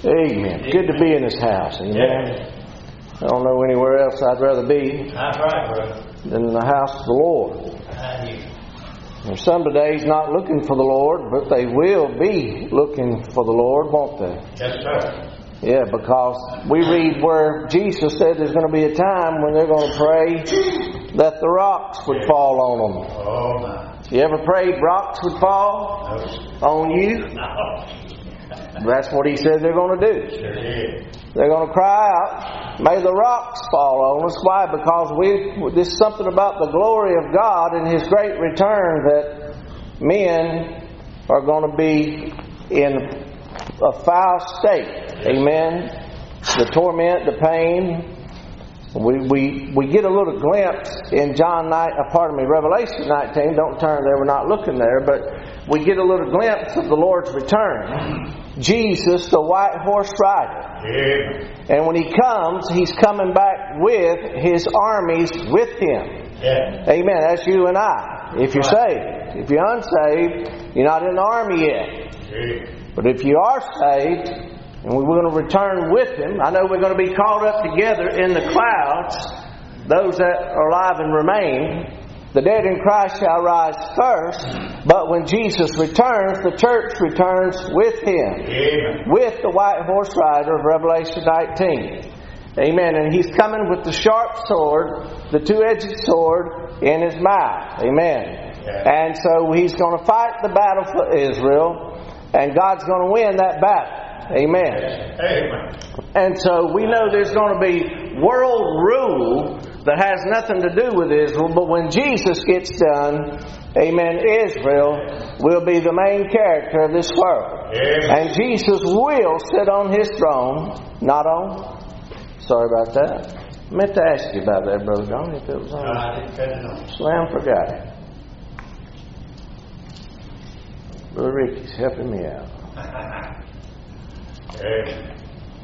Amen. Good to be in His house. Amen. I don't know anywhere else I'd rather be That's right, brother. than in the house of the Lord. There's some today not looking for the Lord, but they will be looking for the Lord, won't they? Yes, sir. Yeah, because we read where Jesus said there's going to be a time when they're going to pray that the rocks would fall on them. Oh, my. You ever prayed rocks would fall on you? No. That's what He said they're going to do. Sure did. They're going to cry out, may the rocks fall on us. Why? Because there's something about the glory of God and His great return that men are going to be in a foul state. Amen. The torment, the pain. We get a little glimpse in Revelation 19. Don't turn there, we're not looking there, but we get a little glimpse of the Lord's return. Jesus, the white horse rider. Yeah. And when He comes, He's coming back with His armies with Him. Yeah. Amen. That's you and I. If you're saved. If you're unsaved, you're not in the army yet. Yeah. But if you are saved, and we're going to return with Him, I know we're going to be caught up together in the clouds, those that are alive and remain. The dead in Christ shall rise first, but when Jesus returns, the church returns with Him. Amen. With the white horse rider of Revelation 19. Amen. And He's coming with the sharp sword, the two-edged sword in His mouth. Amen. Yeah. And so He's going to fight the battle for Israel, and God's going to win that battle. Amen. Amen. And so we know there's going to be world rule that has nothing to do with Israel, but when Jesus gets done, amen, Israel will be the main character of this world. Amen. And Jesus will sit on His throne, not on. Sorry about that. I meant to ask you about that, Brother John, if it was on. I didn't cut it on. Slam forgot it. Brother Ricky's helping me out. Amen.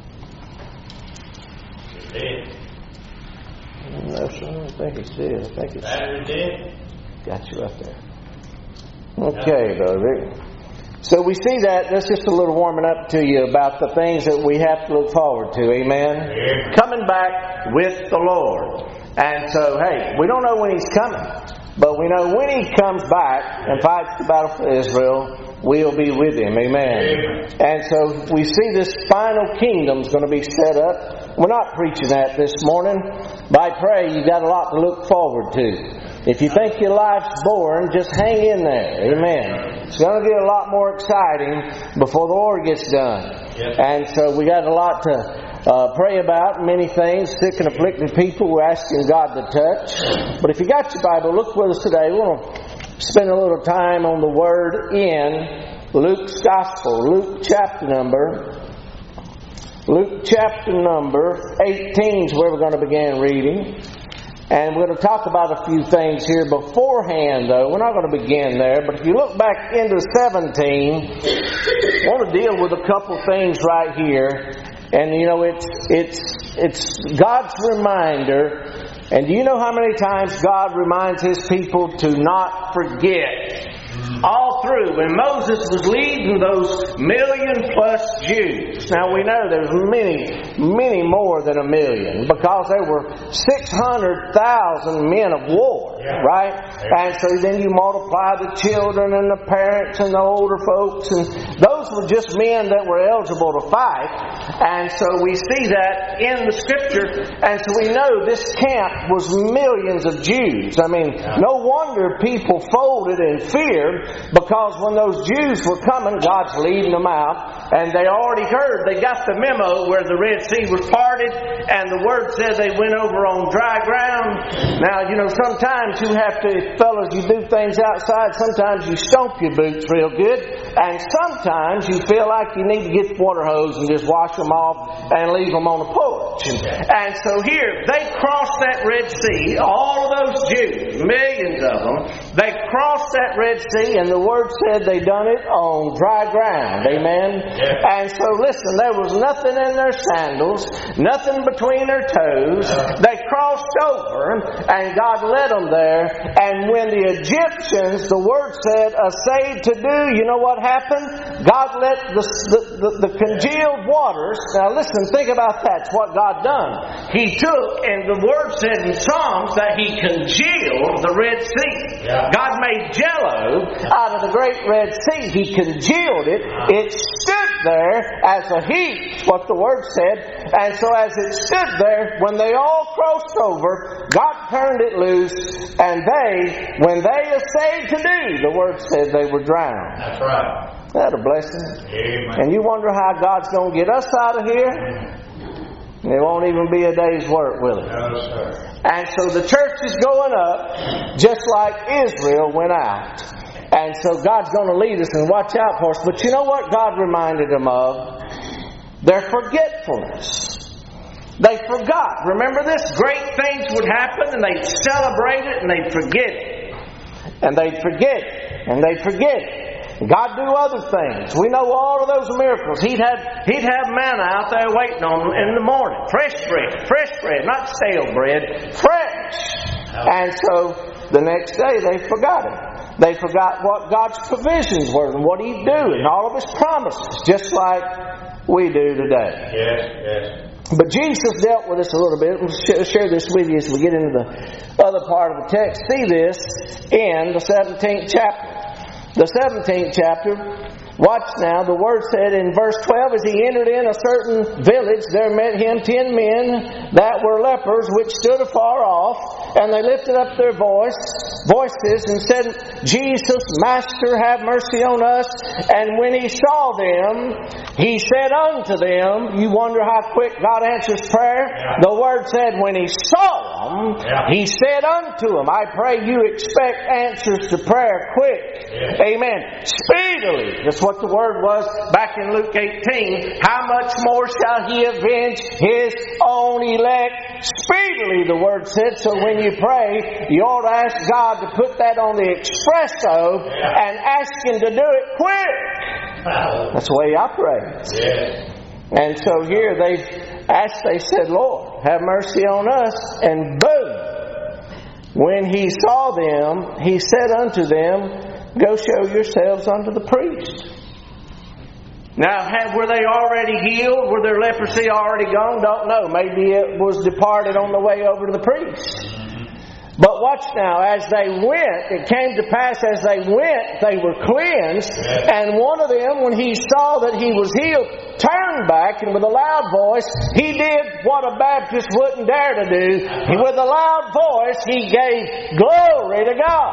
It did. No, sir, I don't think it's did. I think it's That did. got you up there. Okay, Brother Rick. So we see that's just a little warming up to you about the things that we have to look forward to. Amen? Amen. Coming back with the Lord. And so, hey, we don't know when He's coming. But we know when He comes back and fights the battle for Israel, we'll be with Him. Amen. Amen. And so we see this final kingdom's going to be set up. We're not preaching that this morning. By pray, you've got a lot to look forward to. If you think your life's boring, just hang in there. Amen. It's going to get a lot more exciting before the Lord gets done. Yep. And so we got a lot to pray about, many things. Sick and afflicted people, we're asking God to touch. But if you got your Bible, look with us today. We're going to spend a little time on the Word in Luke's Gospel. Luke chapter number 18 is where we're going to begin reading. And we're going to talk about a few things here beforehand, though. We're not going to begin there. But if you look back into 17, I want to deal with a couple things right here. And, you know, it's God's reminder. And do you know how many times God reminds His people to not forget? All through, when Moses was leading those 1 million+ Jews. Now we know there's many more than 1 million, because there were 600,000 men of war, right? And so then you multiply the children and the parents and the older folks, and those were just men that were eligible to fight. And so we see that in the Scripture, and so we know this camp was millions of Jews. I mean, no wonder people folded in fear, because when those Jews were coming, God's leading them out, and they already heard, they got the memo where the Red Sea was parted, and the Word said they went over on dry ground. Now, you know, sometimes you have to, fellas, you do things outside, sometimes you stomp your boots real good, and sometimes you feel like you need to get the water hose and just wash them off and leave them on the porch. And so here, they crossed that Red Sea, all of those Jews, millions of them, they crossed that Red Sea, and the Word said they done it on dry ground. Amen? And so listen, there was nothing in their sandals, nothing between their toes. They crossed over, and God led them there. And when the Egyptians, the Word said, essayed to do, you know what happened? God let the congealed waters. Now listen, think about that. It's what God done. He took, and the Word said in Psalms that He congealed the Red Sea. Yeah. God made jello out of the great Red Sea. He congealed it. It stood there as a heap, what the Word said. And so as it stood there, when they all crossed over, God turned it loose, and when they essayed to do, the Word said they were drowned. That's right. That a blessing. Amen. And you wonder how God's going to get us out of here? It won't even be a day's work, will it? No, sir. And so the church is going up just like Israel went out. And so God's going to lead us and watch out for us. But you know what God reminded them of? Their forgetfulness. They forgot. Remember this? Great things would happen and they'd celebrate it and they'd forget it. And they'd forget it. And they'd forget it. God do other things. We know all of those miracles. He'd have manna out there waiting on them in the morning. Fresh bread, not stale bread, fresh. And so the next day they forgot it. They forgot what God's provisions were and what He'd do and all of His promises, just like we do today. Yes. But Jesus dealt with this a little bit. We'll share this with you as we get into the other part of the text. See this in the 17th chapter. The 17th chapter, watch now, the Word said in verse 12, as He entered in a certain village, there met Him 10 men that were lepers, which stood afar off, and they lifted up their voices and said, Jesus, Master, have mercy on us. And when He saw them, He said unto them, you wonder how quick God answers prayer? Yeah. The Word said, when He saw them, He said unto them, I pray you expect answers to prayer quick. Yeah. Amen. Speedily. That's what the Word was back in Luke 18. How much more shall He avenge His own elect? Speedily, the Word said. So when you pray, you ought to ask God to put that on the espresso and ask Him to do it quick. That's the way He operates. Yeah. And so here they said, Lord, have mercy on us. And boom! When He saw them, He said unto them, go show yourselves unto the priest. Now, were they already healed? Were their leprosy already gone? Don't know. Maybe it was departed on the way over to the priest. But watch now, as they went, it came to pass as they went, they were cleansed. And one of them, when he saw that he was healed, turned back, and with a loud voice, he did what a Baptist wouldn't dare to do. With a loud voice, he gave glory to God.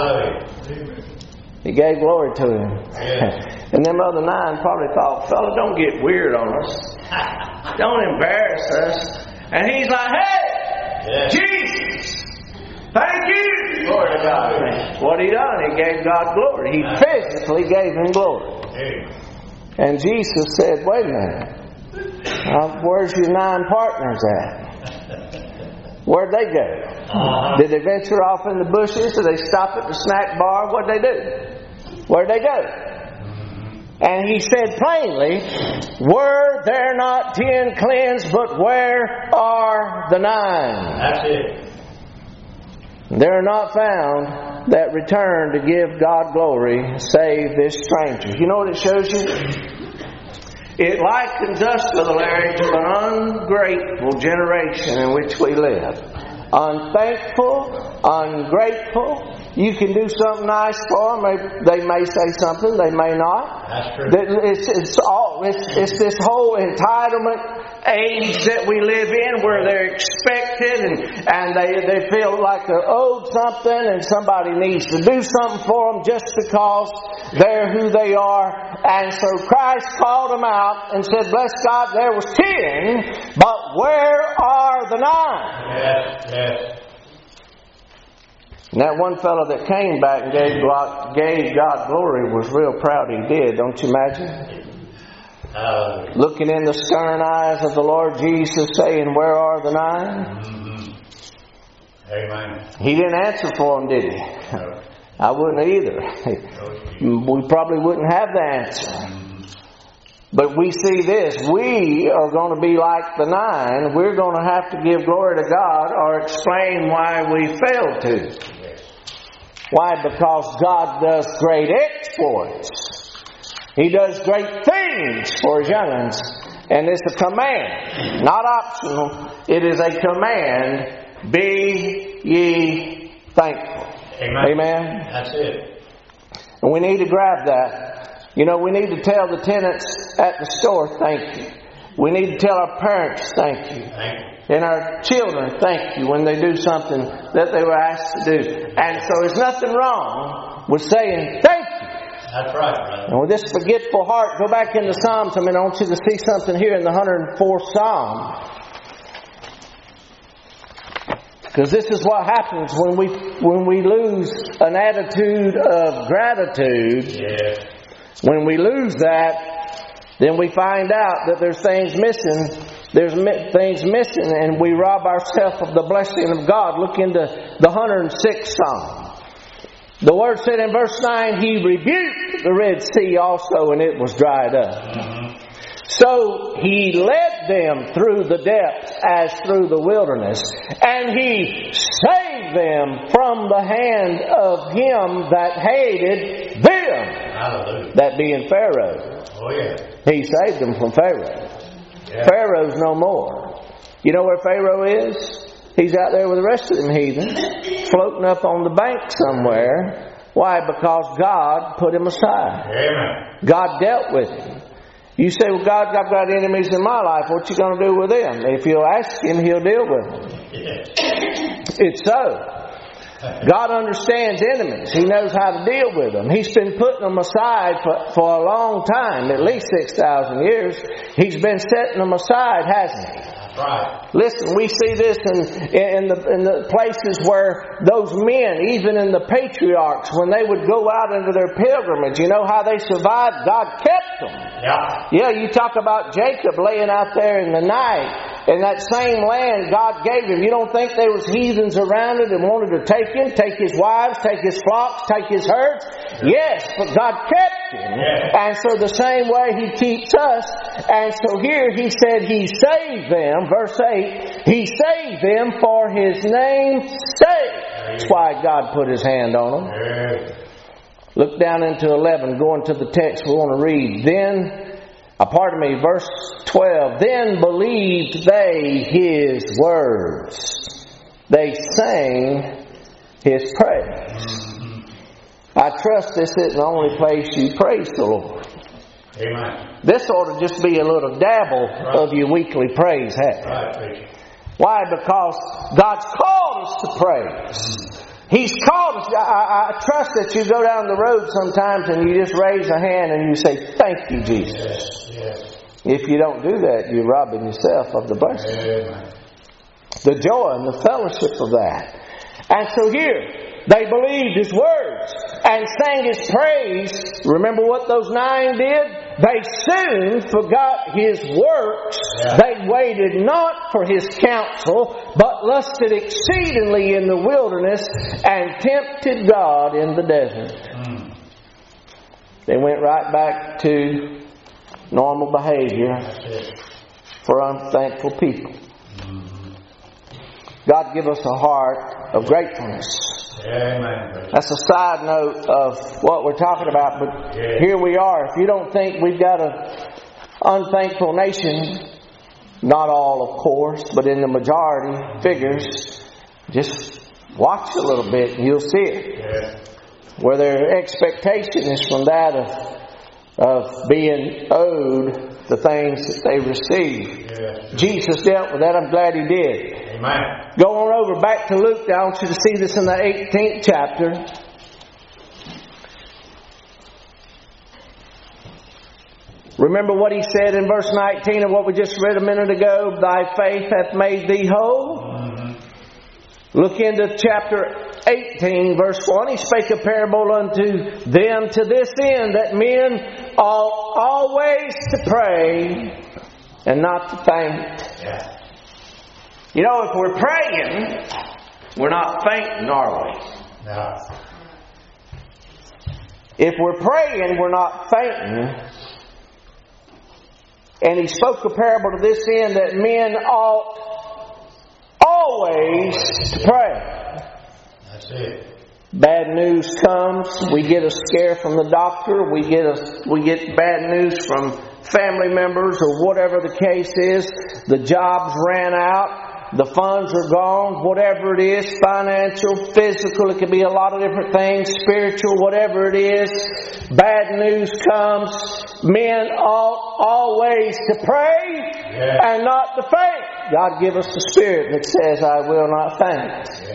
He gave glory to Him. And them other 9 probably thought, fella, don't get weird on us. Don't embarrass us. And he's like, hey, Jesus, thank you. Glory to God. What He done, He gave God glory. He physically gave Him glory. And Jesus said, wait a minute. Where's your 9 partners at? Where'd they go? Did they venture off in the bushes? Did they stop at the snack bar? What'd they do? Where'd they go? And He said plainly, were there not 10 cleansed, but where are the 9? That's it. They are not found that return to give God glory, save this stranger. You know what it shows you? It likens us, Brother Larry, to an ungrateful generation in which we live. Unthankful, ungrateful. You can do something nice for them. They may say something, they may not. That's true. It's this whole entitlement age that we live in, where they're expected and they feel like they're owed something, and somebody needs to do something for them just because they're who they are. And so Christ called them out and said, bless God, there was 10, but where are the 9? Yes. And that one fellow that came back and gave God glory was real proud he did, don't you imagine? Looking in the stern eyes of the Lord Jesus, saying, where are the 9? Amen. He didn't answer for them, did He? No. I wouldn't either. We probably wouldn't have the answer. But we see this. We are going to be like the 9. We're going to have to give glory to God or explain why we failed to. Why? Because God does great exploits. He does great things for His young'uns. And it's a command. Not optional. It is a command. Be ye thankful. Amen. Amen? That's it. And we need to grab that. You know, we need to tell the tenants at the store, thank you. We need to tell our parents, thank you. Thank you. And our children, thank you, when they do something that they were asked to do. And so there's nothing wrong with saying thank you. That's right, brother. And with this forgetful heart, go back into Psalms. I want you to see something here in the 104th Psalm. Because this is what happens when we lose an attitude of gratitude. Yeah. When we lose that, then we find out that there's things missing. There's things missing, and we rob ourselves of the blessing of God. Look into the 106th Psalm. The Word said in verse 9, He rebuked the Red Sea also, and it was dried up. Mm-hmm. So He led them through the depths as through the wilderness, and He saved them from the hand of him that hated them. Hallelujah. That being Pharaoh. Oh, yeah. He saved them from Pharaoh. Yeah. Pharaoh's no more. You know where Pharaoh is? He's out there with the rest of them heathens, floating up on the bank somewhere. Why? Because God put him aside. Amen. God dealt with him. You say, well, God, I've got enemies in my life. What you going to do with them? If you'll ask Him, He'll deal with them. Yeah. It's so. God understands enemies. He knows how to deal with them. He's been putting them aside for a long time, at least 6,000 years. He's been setting them aside, hasn't He? Right. Listen, we see this in the places where those men, even in the patriarchs, when they would go out into their pilgrimage, you know how they survived? God kept them. Yeah. Yeah, you talk about Jacob laying out there in the night, and that same land God gave him. You don't think there was heathens around it and wanted to take him, take his wives, take his flocks, take his herds? Yes, but God kept him. Yeah. And so the same way He keeps us. And so here He said He saved them. Verse 8, He saved them for His name's sake. That's why God put His hand on them. Yeah. Look down into 11, going to the text we want to read. Verse 12. Then believed they His words. They sang His praise. I trust this isn't the only place you praise the Lord. Amen. This ought to just be a little dabble of your weekly praise habit. Right, preacher. Why? Because God's called us to praise. He's called us. I trust that you go down the road sometimes and you just raise a hand and you say, thank you, Jesus. Yes. Yes. If you don't do that, you're robbing yourself of the blessing. Amen. The joy and the fellowship of that. And so here, they believed His words and sang His praise. Remember what those 9 did? They soon forgot His works. Yeah. They waited not for His counsel, but lusted exceedingly in the wilderness and tempted God in the desert. Mm. They went right back to normal behavior for unthankful people. God give us a heart of gratefulness. Amen. That's a side note of what we're talking about, but here we are. If you don't think we've got an unthankful nation, not all, of course, but in the majority figures, just watch a little bit and you'll see it. Yeah. Where their expectation is from that of being owed the things that they receive. Yeah. Jesus dealt with that. I'm glad He did. Amen. Go on over back to Luke. I want you to see this in the 18th chapter. Remember what He said in verse 19 of what we just read a minute ago? Thy faith hath made thee whole. Mm-hmm. Look into chapter 18, verse 1. He spake a parable unto them to this end, that men ought always to pray and not to faint. Yeah. You know, if we're praying, we're not fainting, are we? No. If we're praying, we're not fainting. And He spoke a parable to this end, that men ought always to pray. That's it. Bad news comes. We get a scare from the doctor. We get bad news from family members or whatever the case is. The jobs ran out. The funds are gone. Whatever it is, financial, physical, it could be a lot of different things, spiritual, whatever it is. Bad news comes. Men ought always to pray and not to faint. God give us the Spirit that says, I will not faint.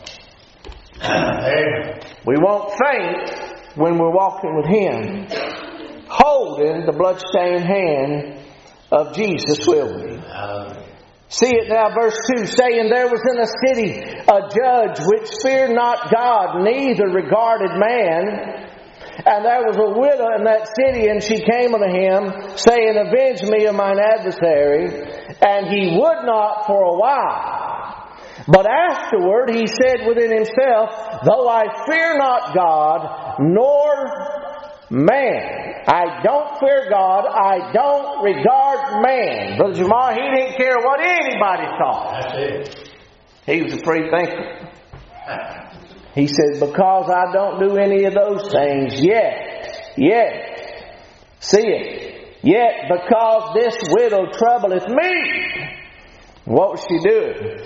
Amen. We won't faint when we're walking with Him, holding the bloodstained hand of Jesus, will we? See it now, verse 2, saying, there was in a city a judge which feared not God, neither regarded man. And there was a widow in that city, and she came unto him, saying, avenge me of mine adversary. And he would not for a while. But afterward he said within himself, though I fear not God, nor man. I don't fear God. I don't regard man. Brother Jamar, he didn't care what anybody thought. That's it. He was a free thinker. He said, because I don't do any of those things yet. See it. Yet because this widow troubleth me. What was she doing?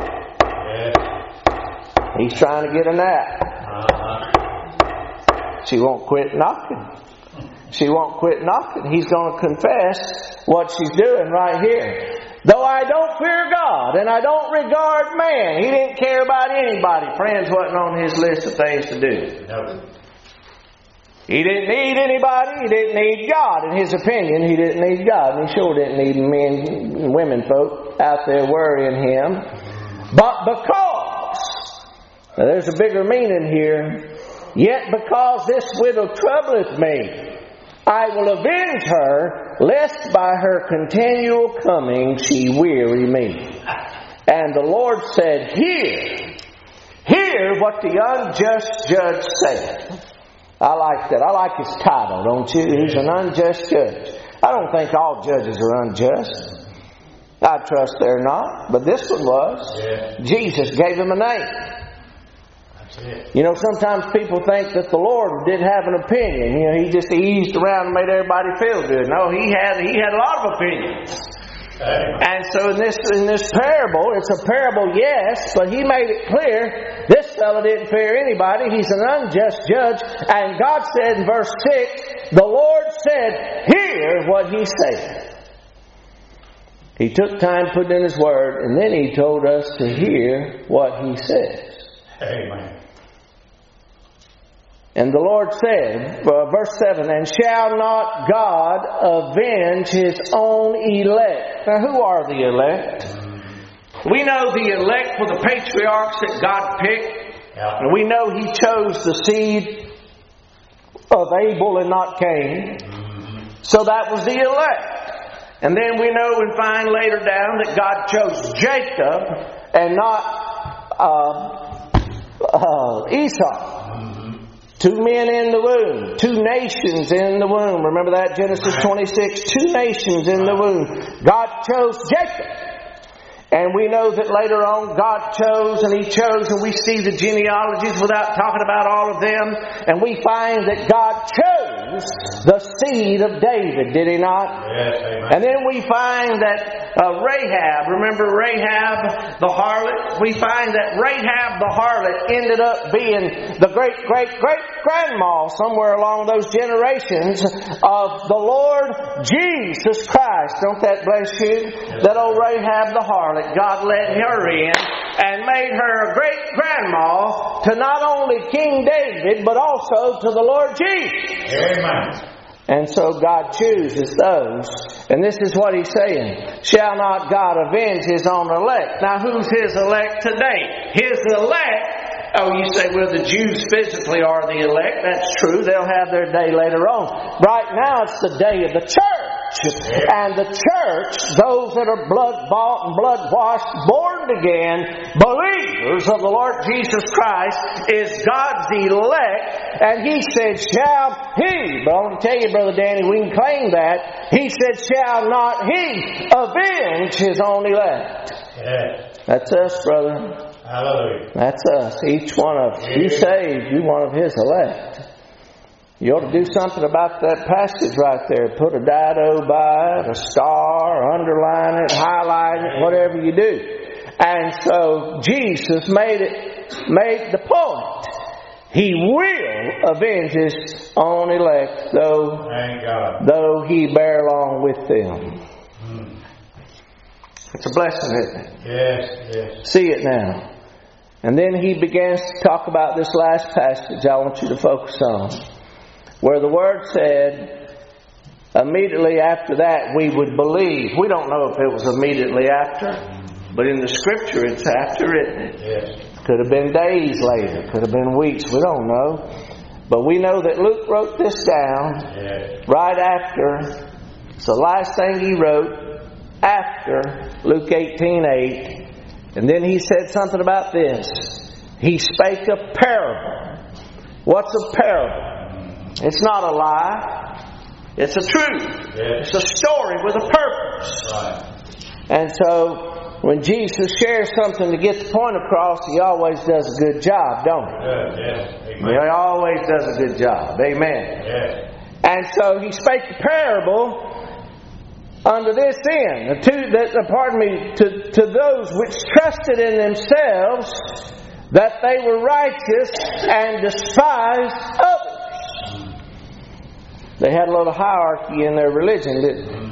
He's trying to get a nap. She won't quit knocking. She won't quit knocking. He's going to confess what she's doing right here. Though I don't fear God and I don't regard man. He didn't care about anybody. Friends wasn't on his list of things to do. No. He didn't need anybody. He didn't need God. In his opinion, he didn't need God. And he sure didn't need men and women folk out there worrying him. But because, now there's a bigger meaning here, yet because this widow troubleth me, I will avenge her, lest by her continual coming she weary me. And the Lord said, Hear what the unjust judge saith. I like that. I like his title, don't you? He's an unjust judge. I don't think all judges are unjust. I trust they're not. But this one was. Yeah. Jesus gave him a name. You know, sometimes people think that the Lord didn't have an opinion. You know, He just eased around and made everybody feel good. No, He had a lot of opinions. And so in this parable, it's a parable, yes, but He made it clear this fellow didn't fear anybody. He's an unjust judge. And God said in verse 6, the Lord said, hear what He said. He took time putting in His Word, and then He told us to hear what He says. Amen. And the Lord said, verse 7, and shall not God avenge His own elect? Now, who are the elect? We know the elect were the patriarchs that God picked. Yeah. And we know He chose the seed of Abel and not Cain. So that was the elect. And then we know and find later down that God chose Jacob and not Esau. Two men in the womb. Two nations in the womb. Remember that? Genesis 26. Two nations in the womb. God chose Jacob. And we know that later on God chose and He chose, and we see the genealogies without talking about all of them. And we find that God chose the seed of David, did He not? Yes, amen. And then we find that Rahab, remember Rahab the harlot? We find that Rahab the harlot ended up being the great-great-great-grandma somewhere along those generations of the Lord Jesus Christ. Don't that bless you? Yes. That old Rahab the harlot, God let her in and made her a great-grandma to not only King David, but also to the Lord Jesus. Amen. And so God chooses those. And this is what He's saying. Shall not God avenge His own elect? Now, who's His elect today? His elect. Oh, you say, well, the Jews physically are the elect. That's true. They'll have their day later on. Right now, it's the day of the church. And the church, those that are blood-bought and blood-washed, born again, believers of the Lord Jesus Christ, is God's elect. And He said, shall He, but I want to tell you, Brother Danny, we can claim that. He said, shall not He avenge His own elect? Yes. That's us, brother. Hallelujah. That's us. Each one of us. You saved, you one of His elect. You ought to do something about that passage right there. Put a dido by it, a star, underline it, highlight it, whatever you do. And so Jesus made the point. He will avenge His own elect, though He bear along with them. It's a blessing, isn't it? Yes. See it now. And then He begins to talk about this last passage I want you to focus on, where the Word said, immediately after that we would believe. We don't know if it was immediately after, but in the Scripture it's after, isn't it? Yes. Could have been days later, could have been weeks, we don't know. But we know that Luke wrote this down right after. It's the last thing he wrote after Luke 18:8. And then he said something about this. He spake a parable. What's a parable? It's not a lie. It's a truth. It's a story with a purpose. Right. And so when Jesus shares something to get the point across, He always does a good job, don't He? Yes. He always does a good job. Amen. Yes. And so He spake the parable unto this end, to those which trusted in themselves that they were righteous and despised others. They had a little hierarchy in their religion, didn't they?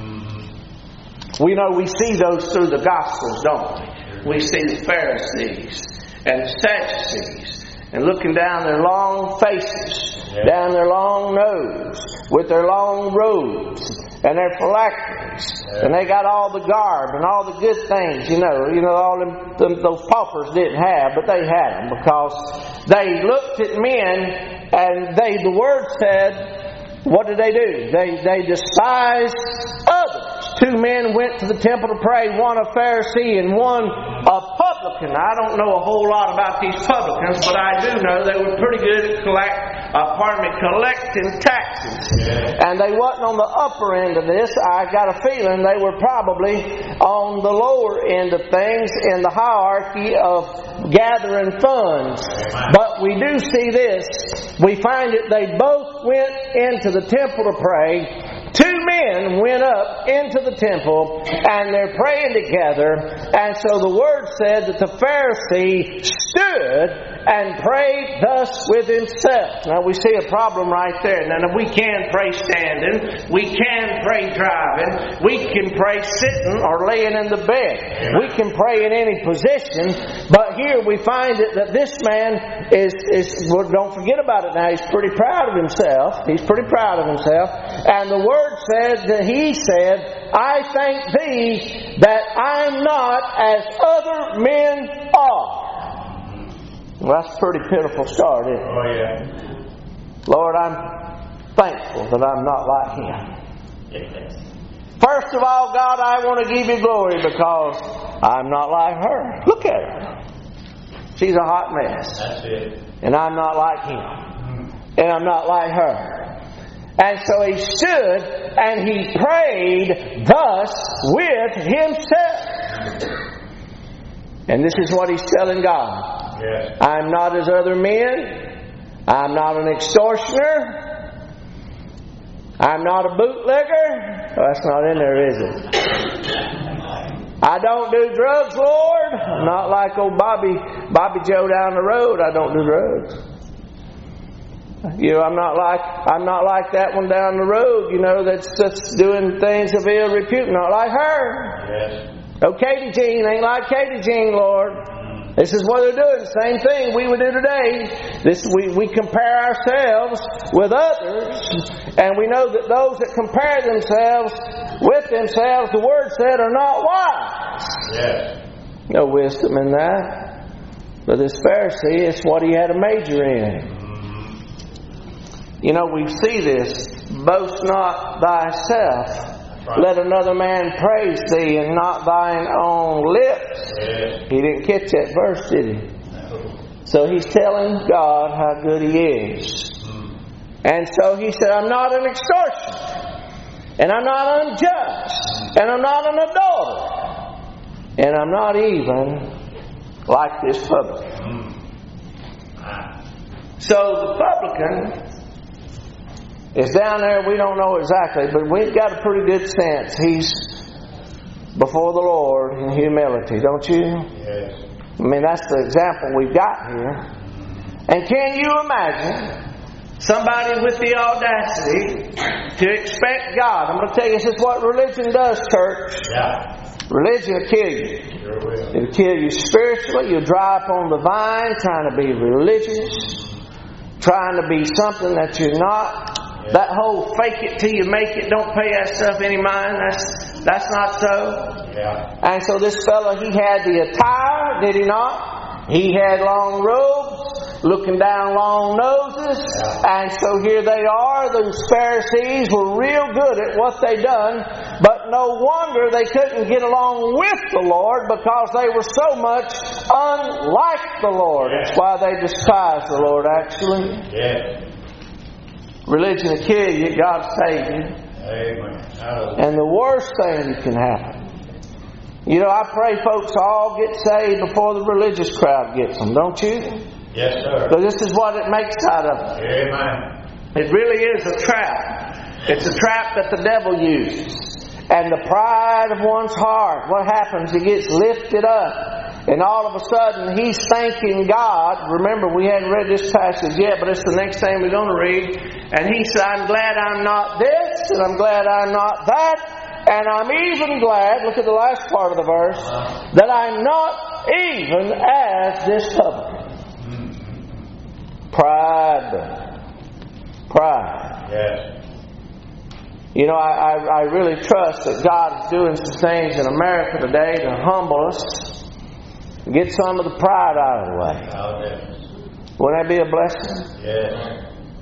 We know we see those through the Gospels, don't we? We see the Pharisees and the Sadducees, and looking down their long faces, down their long nose, with their long robes and their phylacteries, and they got all the garb and all the good things, all those paupers didn't have, but they had them because they looked at men, and the Word said, what did they do? They despised others. Two men went to the temple to pray, one a Pharisee and one a publican. I don't know a whole lot about these publicans, but I do know they were pretty good at collecting taxes. And they wasn't on the upper end of this. I got a feeling they were probably on the lower end of things in the hierarchy of gathering funds. But we do see this. We find that they both went into the temple to pray. Two men went up into the temple and they're praying together. And so the Word said that the Pharisee stood and prayed thus with himself. Now we see a problem right there. Now we can pray standing. We can pray driving. We can pray sitting or laying in the bed. We can pray in any position. But here we find that this man is well, don't forget about it now. He's pretty proud of himself. And the Word said that he said, I thank Thee that I'm not as other men are. Well, that's a pretty pitiful start, isn't it? Oh, yeah. Lord, I'm thankful that I'm not like him. Yes. First of all, God, I want to give You glory because I'm not like her. Look at her. She's a hot mess. That's it. And I'm not like him. And I'm not like her. And so he stood and he prayed thus with himself. And this is what he's telling God. Yes. I'm not as other men. I'm not an extortioner. I'm not a bootlegger. Oh, that's not in there, is it? I don't do drugs, Lord. I'm not like old Bobby Joe down the road. I don't do drugs. I'm not like that one down the road, that's doing things of ill repute. Not like her. Yes. Oh, Katie Jean ain't like Katie Jean, Lord. This is what they're doing. Same thing we would do today. We compare ourselves with others, and we know that those that compare themselves with themselves, the Word said, are not wise. Yes. No wisdom in that. But this Pharisee, it's what he had a major in. We see this. Boast not thyself Right. Let another man praise thee, and not thine own lips. Yes. He didn't catch that verse, did he? No. So he's telling God how good He is. And so he said, I'm not an extortioner, and I'm not unjust, and I'm not an adulterer, and I'm not even like this publican. So the publican is down there. We don't know exactly, but we've got a pretty good sense. He's before the Lord in humility, don't you? Yes. I mean, that's the example we've got here. And can you imagine somebody with the audacity to expect God? I'm going to tell you, this is what religion does, church. Yeah. Religion will kill you. Sure will. It'll kill you spiritually. You'll dry up on the vine trying to be religious, trying to be something that you're not. That whole fake it till you make it, don't pay that stuff any mind, that's not so. Yeah. And so this fellow, he had the attire, did he not? He had long robes, looking down long noses. And so here they are. Those Pharisees were real good at what they done. But no wonder they couldn't get along with the Lord, because they were so much unlike the Lord. That's why they despised the Lord, actually. Yeah. Religion will kill you, God save you. Amen. And the worst thing that can happen. You know, I pray folks all get saved before the religious crowd gets them, don't you? Yes, sir. So this is what it makes out of it. Amen. It really is a trap. It's a trap that the devil uses. And the pride of one's heart, what happens? It gets lifted up. And all of a sudden, he's thanking God. Remember, we hadn't read this passage yet, but it's the next thing we're going to read. And he said, I'm glad I'm not this, and I'm glad I'm not that. And I'm even glad, look at the last part of the verse, that I'm not even as this publican. Pride. Pride. Yes. You know, I really trust that God is doing some things in America today to humble us. Get some of the pride out of the way. Wouldn't that be a blessing? Yes.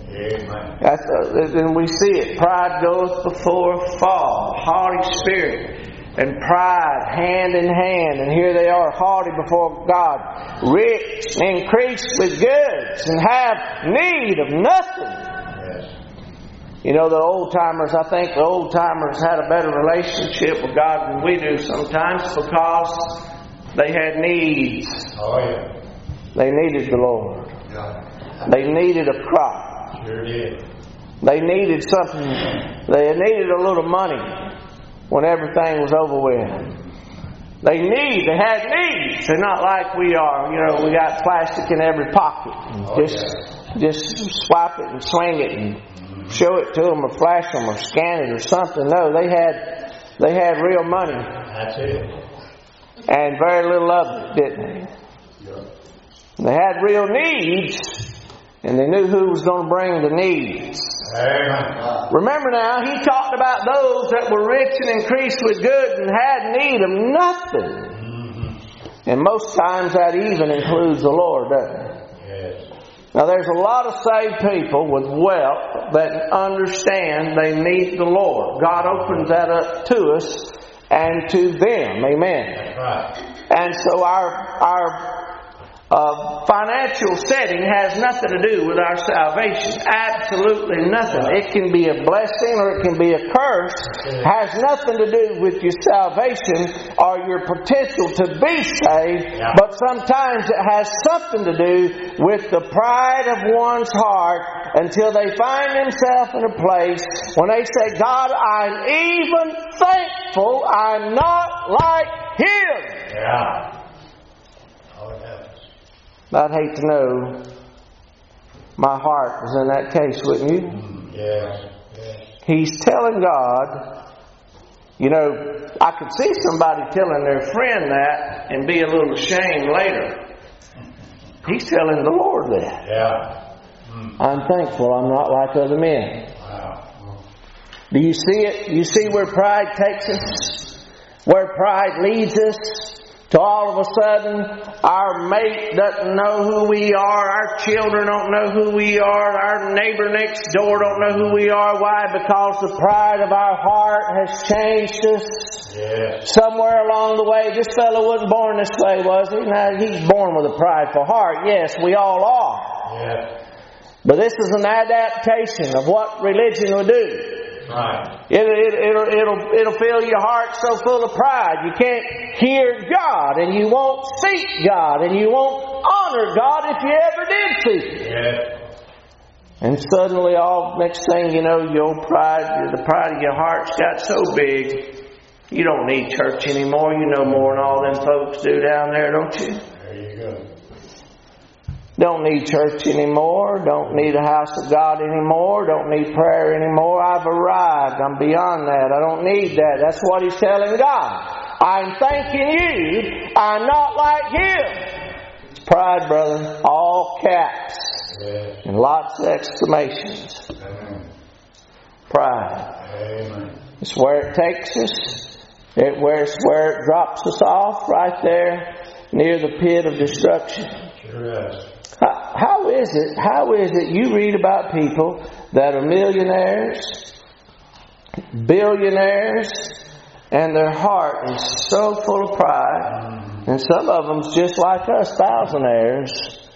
Amen. And we see it. Pride goeth before a fall. Haughty spirit and pride hand in hand. And here they are, haughty before God, rich, increased with goods, and have need of nothing. Yes. You know, the old-timers, I think the old-timers had a better relationship with God than we do sometimes, because they had needs. Oh, yeah. They needed the Lord. Yeah. They needed a crop. Sure did. They needed something. They needed a little money when everything was over with. They had needs. They're not like we are. You know, we got plastic in every pocket. Just swipe it and swing it and show it to them or flash them or scan it or something. No, they had real money. That's it. And very little of it, didn't they? Yeah. They had real needs, and they knew who was going to bring the needs. Amen. Remember now, he talked about those that were rich and increased with goods and had need of nothing. Mm-hmm. And most times that even includes the Lord, doesn't it? Yes. Now there's a lot of saved people with wealth that understand they need the Lord. God opens that up to us and to them. Amen. That's right. And so our financial setting has nothing to do with our salvation. Absolutely nothing. It can be a blessing or it can be a curse. It has nothing to do with your salvation or your potential to be saved. Yeah. But sometimes it has something to do with the pride of one's heart, until they find themselves in a place when they say, God, I'm even thankful I'm not like Him. Yeah. Oh, yes. I'd hate to know my heart was in that case, wouldn't you? Yes. Yes. He's telling God, you know, I could see somebody telling their friend that and be a little ashamed later. He's telling the Lord that. Yeah. I'm thankful I'm not like other men. Wow. Do you see it? You see where pride takes us? Where pride leads us So all of a sudden, our mate doesn't know who we are. Our children don't know who we are. Our neighbor next door don't know who we are. Why? Because the pride of our heart has changed us. Yes. Somewhere along the way, this fellow wasn't born this way, was he? No, he's born with a prideful heart. Yes, we all are. Yes. But this is an adaptation of what religion will do. Right. It'll fill your heart so full of pride. You can't hear God, and you won't seek God, and you won't honor God if you ever did seek Him. Yes. And suddenly, all next thing you know, your pride, the pride of your heart's got so big, you don't need church anymore. You know more than all them folks do down there, don't you? There you go. Don't need church anymore. Don't need a house of God anymore. Don't need prayer anymore. I've arrived. I'm beyond that. I don't need that. That's what He's telling God. I'm thanking You. I'm not like Him. It's pride, brother. All caps. Yes. And lots of exclamations. Amen. Pride. Amen. It's where it takes us. It's where it drops us off right there near the pit of destruction. Sure is. How is it you read about people that are millionaires, billionaires, and their heart is so full of pride, and some of them's just like us, thousandaires,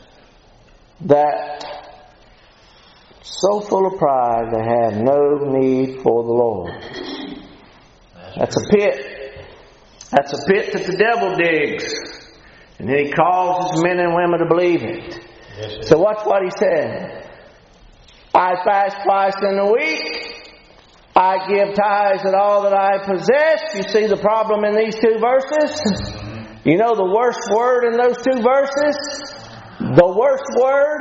that so full of pride they have no need for the Lord. That's a pit. That's a pit that the devil digs. And then he causes men and women to believe it. Yes, So watch what he said. I fast twice in a week. I give tithes of all that I possess. You see the problem in these two verses? You know the worst word in those two verses? The worst word,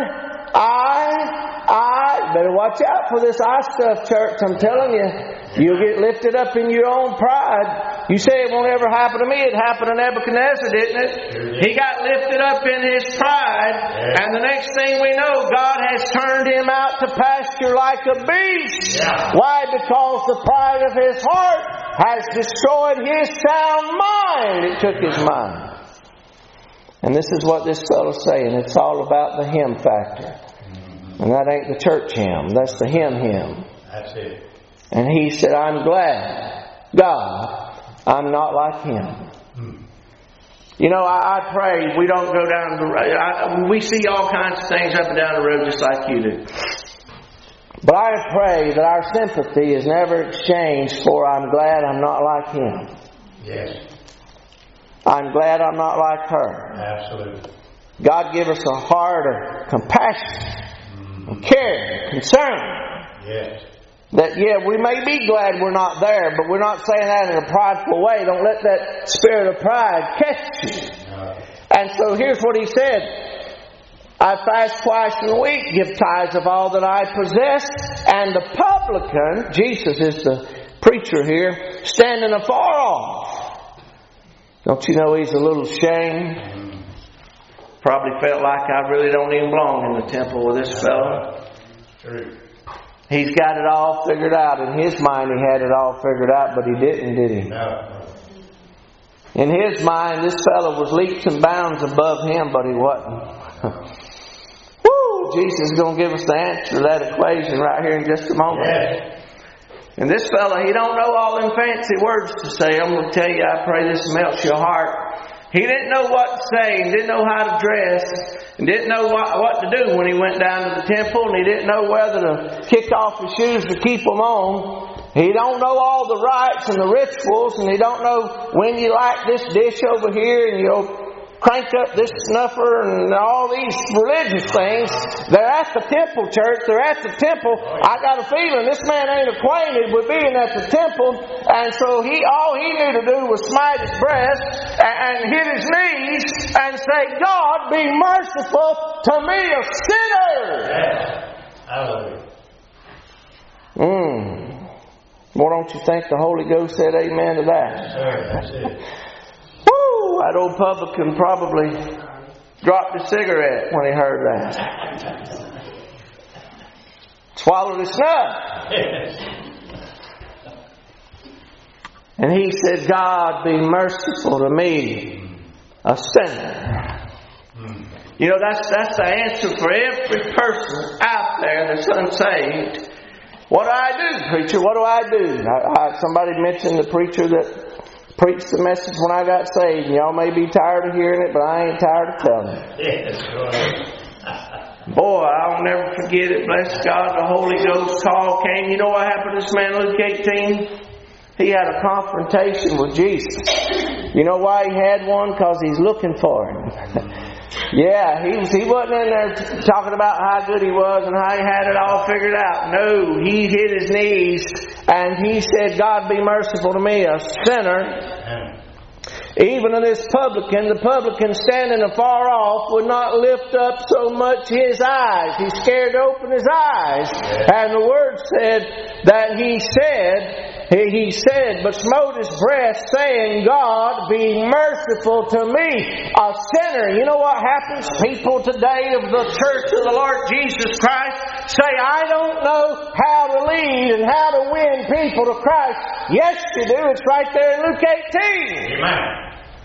I. Better watch out for this I stuff, church. I'm telling you. You'll get lifted up in your own pride. You say it won't ever happen to me. It happened to Nebuchadnezzar, didn't it? He got lifted up in his pride. And the next thing we know, God has turned him out to pasture like a beast. Yeah. Why? Because the pride of his heart has destroyed his sound mind. It took his mind. And this is what this fellow's saying. It's all about the hymn factor. And that ain't the church hymn. That's the hymn. That's it. And he said, I'm glad, God, I'm not like him. You know, I pray we don't go down the road. We see all kinds of things up and down the road just like you do. But I pray that our sympathy is never exchanged for I'm glad I'm not like him. Yes. I'm glad I'm not like her. Absolutely. God give us a heart of compassion, and care, and concern. Yes. That, we may be glad we're not there, but we're not saying that in a prideful way. Don't let that spirit of pride catch you. No. And so here's what he said. I fast twice in a week, give tithes of all that I possess. And the publican, Jesus is the preacher here, standing afar off. Don't you know he's a little ashamed? Probably felt like I really don't even belong in the temple with this fellow. True. He's got it all figured out. In his mind he had it all figured out, but he didn't, did he? No. In his mind, this fellow was leaps and bounds above him, but he wasn't. Woo! Jesus is going to give us the answer to that equation right here in just a moment. Yes. And this fellow, he don't know all them fancy words to say. I'm going to tell you, I pray this melts your heart. He didn't know what to say, and didn't know how to dress, and didn't know what to do when he went down to the temple, and he didn't know whether to kick off his shoes to keep them on. He don't know all the rites and the rituals, and he don't know when you light this dish over here, and you'll crank up this snuffer and all these religious things. They're at the temple, church. They're at the temple. I got a feeling this man ain't acquainted with being at the temple. And so all he knew to do was smite his breast and hit his knees and say, God, be merciful to me, a sinner. Hallelujah. Well, don't you think the Holy Ghost said amen to that? Sir, that's it. That old publican probably dropped a cigarette when he heard that. Swallowed his snuff. And he said, God, be merciful to me, a sinner. You know, that's the answer for every person out there that's unsaved. What do I do, preacher? What do I do? Somebody mentioned the preacher that preached the message when I got saved. And y'all may be tired of hearing it, but I ain't tired of telling it. Yes, go ahead. Boy, I'll never forget it. Bless God, the Holy Ghost call came. You know what happened to this man, Luke 18? He had a confrontation with Jesus. You know why he had one? Because he's looking for him. Yeah, he wasn't in there talking about how good he was and how he had it all figured out. No, he hit his knees and he said, God be merciful to me, a sinner. Even to this publican, the publican standing afar off would not lift up so much his eyes. He scared to open his eyes. And the Word said that he said, but smote his breast, saying, God, be merciful to me, a sinner. You know what happens? People today of the Church of the Lord Jesus Christ say, I don't know how to lead and how to win people to Christ. Yes, you do. It's right there in Luke 18. Amen.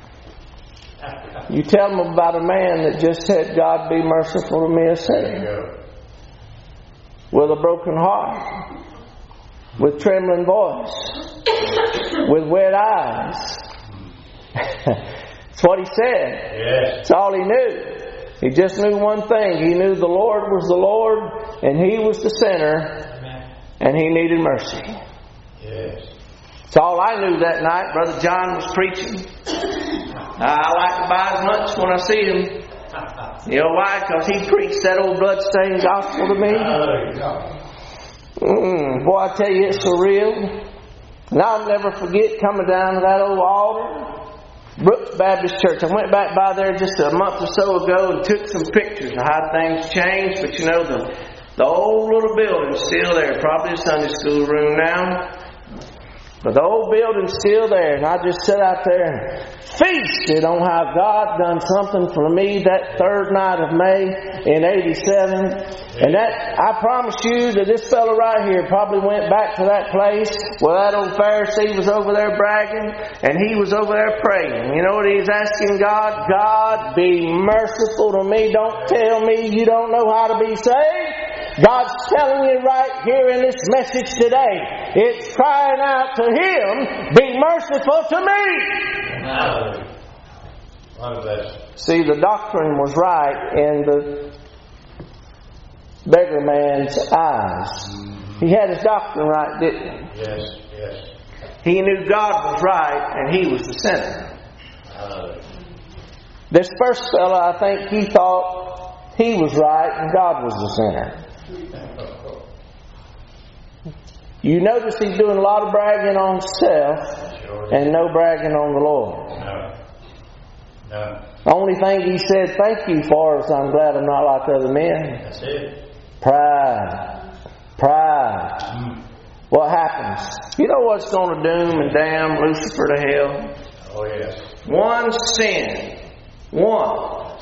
You tell them about a man that just said, God be merciful to me, a sinner. With a broken heart. With trembling voice. With wet eyes. That's what he said. Yes. That's all he knew. He just knew one thing. He knew the Lord was the Lord and he was the sinner and he needed mercy. Yes. That's all I knew that night. Brother John was preaching. I like to buy his lunch when I see him. You know why? Because he preached that old bloodstained gospel to me. Boy, I tell you, it's surreal. And I'll never forget coming down to that old altar. Brooks Baptist Church. I went back by there just a month or so ago and took some pictures of how things changed. But you know, the old little building's still there. Probably a Sunday school room now. But the old building's still there. And I just sat out there and feasted on how God done something for me that third night of May in 87. And that, I promise you that this fellow right here probably went back to that place where that old Pharisee was over there bragging and he was over there praying. You know what he's asking God? God, be merciful to me. Don't tell me you don't know how to be saved. God's telling you right here in this message today. It's crying out to Him, be merciful to me. See, the doctrine was right in the beggar man's eyes. He had his doctrine right, didn't he? Yes, yes. He knew God was right and he was the sinner. This first fellow, I think he thought he was right and God was the sinner. You notice he's doing a lot of bragging on himself and no bragging on the Lord. No. The only thing he said thank you for is I'm glad I'm not like other men. That's it. Pride. What happens? You know what's going to doom and damn Lucifer to hell? Oh, yes. One sin. One.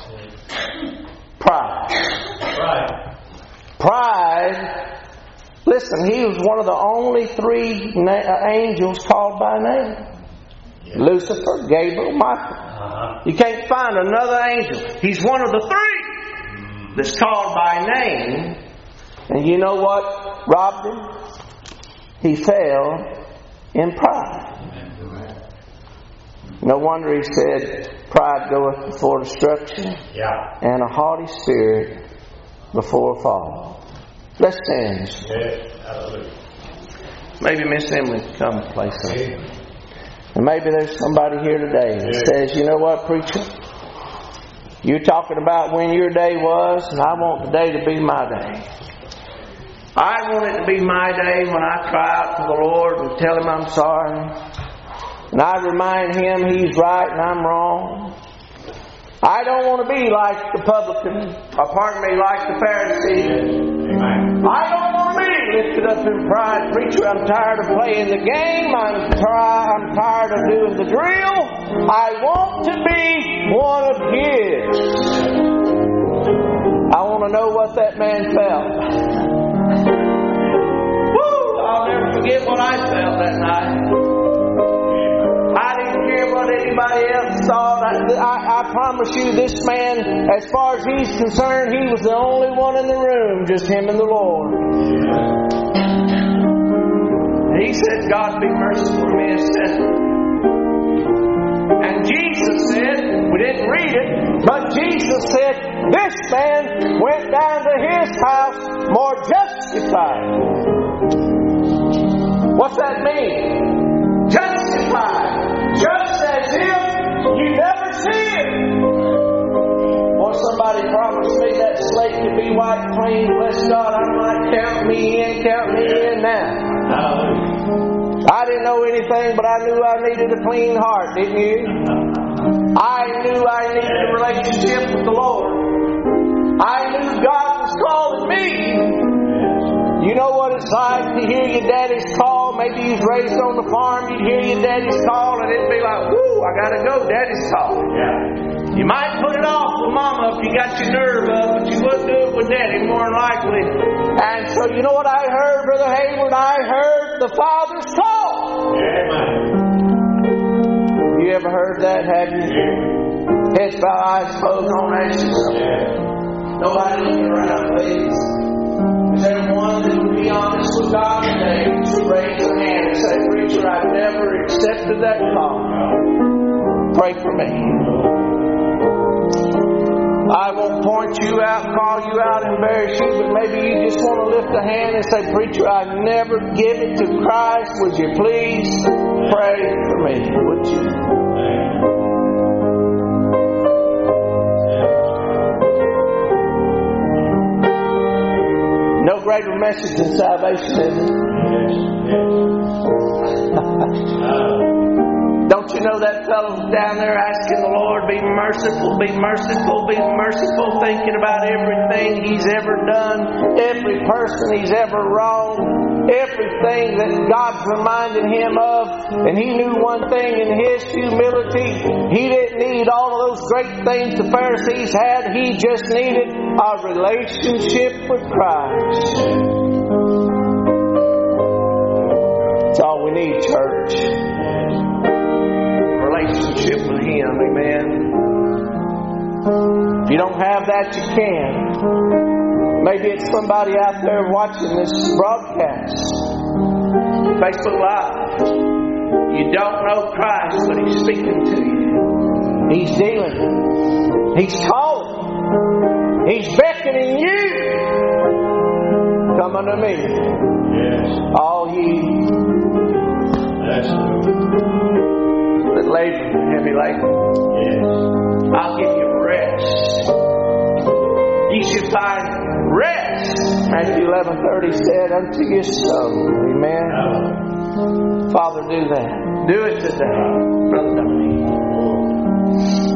Pride. Pride. Listen, he was one of the only three angels called by name. Yes. Lucifer, Gabriel, Michael. You can't find another angel. He's one of the three that's called by name. And you know what robbed him? He fell in pride. No wonder he said, pride goeth before destruction, and a haughty spirit before a fall. Let's stand. Yes. Maybe Miss Emily can come and play something. And maybe there's somebody here today that says, you know what, preacher? You're talking about when your day was, and I want today to be my day. I want it to be my day when I cry out to the Lord and tell Him I'm sorry. And I remind Him He's right and I'm wrong. I don't want to be like the publican, like the Pharisee. I don't want to be lifted up in pride. Preacher, I'm tired of playing the game. I'm tired of doing the drill. I want to be one of His. I want to know what that man felt. Woo! I'll never forget what I felt that night. I didn't care what anybody else thought. I promise you, this man, as far as he's concerned, he was the only one in the room, just him and the Lord. He said, God, be merciful to me, a sinner. And Jesus said, we didn't read it, but Jesus said, this man went down to his house more justified. What's that mean? Justified. Just as if you never sinned. Well, somebody promised me that slate could be wiped clean. Bless God, I might count me in now. I didn't know anything, but I knew I needed a clean heart, didn't you? I knew I needed a relationship with the Lord. I knew God was calling me. You know what it's like to hear your daddy's call. Maybe you was raised on the farm. You'd hear your daddy's call and it'd be like, whoo, I gotta go, daddy's calling. Yeah. You might put it off with mama if you got your nerve up, but you wouldn't do it with daddy more than likely. And so you know what I heard, Brother Hayward? I heard the Father's call. Yeah. You ever heard that, have you? Yeah. Heads bowed, eyes closed, on ashes. Yeah. Nobody looking around, please. Is there one that would be honest with God today to raise a hand and say, preacher, I've never accepted that call. Pray for me. I won't point you out, call you out, embarrass you, but maybe you just want to lift a hand and say, preacher, I've never given to Christ. Would you please pray for me? Would you? No greater message than salvation, is it? Don't you know that fellow down there asking the Lord, be merciful, be merciful, be merciful, thinking about everything he's ever done, every person he's ever wronged, everything that God's reminded him of. And he knew one thing in his humility. He didn't need all of those great things the Pharisees had. He just needed a relationship with Christ. That's all we need, church. Relationship with Him, amen. If you don't have that, you can. Maybe it's somebody out there watching this broadcast, Facebook Live. You don't know Christ, but He's speaking to you. He's dealing. He's calling. He's beckoning you. Come unto me. Yes. All ye that labor and heavy laden. Yes. I'll give you rest. Ye shall find rest. Matthew 11:30 said unto your soul. Amen. Father, do that. Do it today. Brother Donnie.